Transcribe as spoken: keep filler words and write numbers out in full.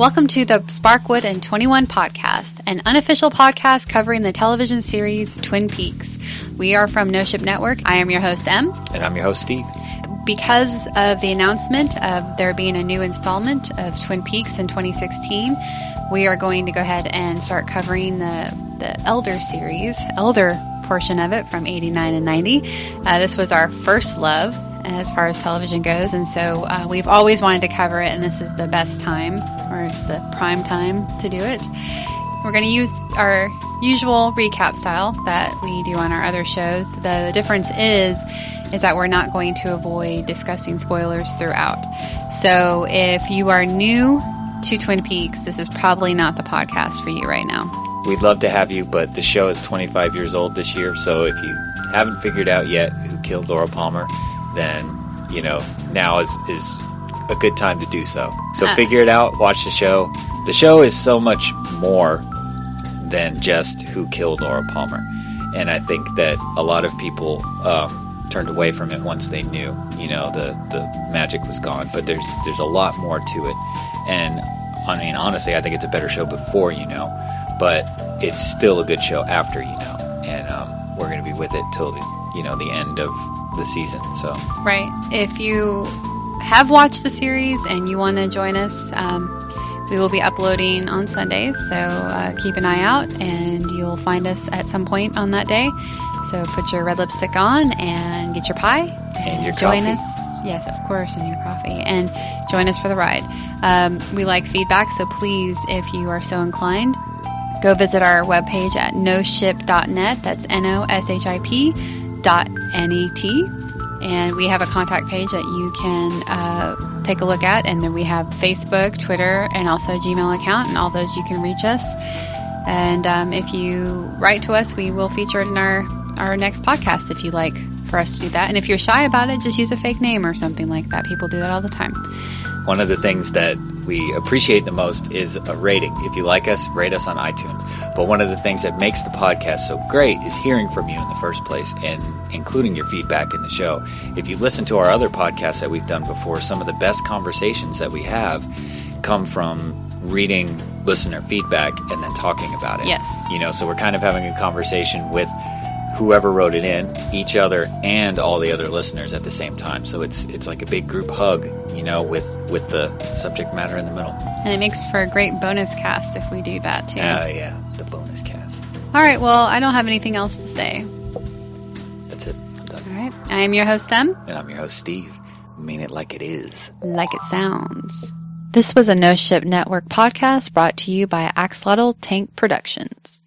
Welcome to the Sparkwood and twenty-one podcast, an unofficial podcast covering the television series Twin Peaks. We are from No Ship Network. I am your host, Em. And I'm your host, Steve. Because of the announcement of there being a new installment of Twin Peaks in twenty sixteen, we are going to go ahead and start covering the, the Elder series, Elder portion of it from eighty-nine and ninety. Uh, this was our first love as far as television goes, and so uh, we've always wanted to cover it, and this is the best time, or it's the prime time to do it. We're going to use our usual recap style that we do on our other shows. The difference is is that we're not going to avoid discussing spoilers throughout. So if you are new to Twin Peaks, this is probably not the podcast for you right now. We'd love to have you, but the show is twenty-five years old this year, so if you haven't figured out yet who killed Laura Palmer, then, you know, now is, is a good time to do so. So uh, figure it out, watch the show. The show is so much more than just who killed Laura Palmer. And I think that a lot of people um, turned away from it once they knew, you know, the, the magic was gone. But there's there's a lot more to it. And, I mean, honestly, I think it's a better show before you know. But it's still a good show after you know. And um, we're going to be with it till, the, you know, the end of the season. So right, if you have watched the series and you want to join us, um, we will be uploading on Sundays, so uh, keep an eye out and you'll find us at some point on that day. So put your red lipstick on and get your pie and, and your join coffee. us. Yes, of course, and your coffee, and join us for the ride. Um, we like feedback, so please, if you are so inclined, go visit our webpage at no ship dot net. That's N O S H I P dot N E T, and we have a contact page that you can uh, take a look at, and then we have Facebook, Twitter, and also a Gmail account, and all those you can reach us. And um, if you write to us, we will feature it in our, our next podcast if you'd like for us to do that. And if you're shy about it, just use a fake name or something like that. People do that all the time. One of the things that we appreciate the most is a rating. If you like us, rate us on iTunes. But one of the things that makes the podcast so great is hearing from you in the first place and including your feedback in the show. If you've listened to our other podcasts that we've done before, some of the best conversations that we have come from reading listener feedback and then talking about it. Yes. You know, so we're kind of having a conversation with whoever wrote it in, each other, and all the other listeners at the same time. So it's it's like a big group hug, you know, with, with the subject matter in the middle. And it makes for a great bonus cast if we do that, too. Oh, yeah, the bonus cast. All right, well, I don't have anything else to say. That's it. I'm done. All right. I am your host, Em. And I'm your host, Steve. Mean it like it is. Like it sounds. This was a No Ship Network podcast brought to you by Axolotl Tank Productions.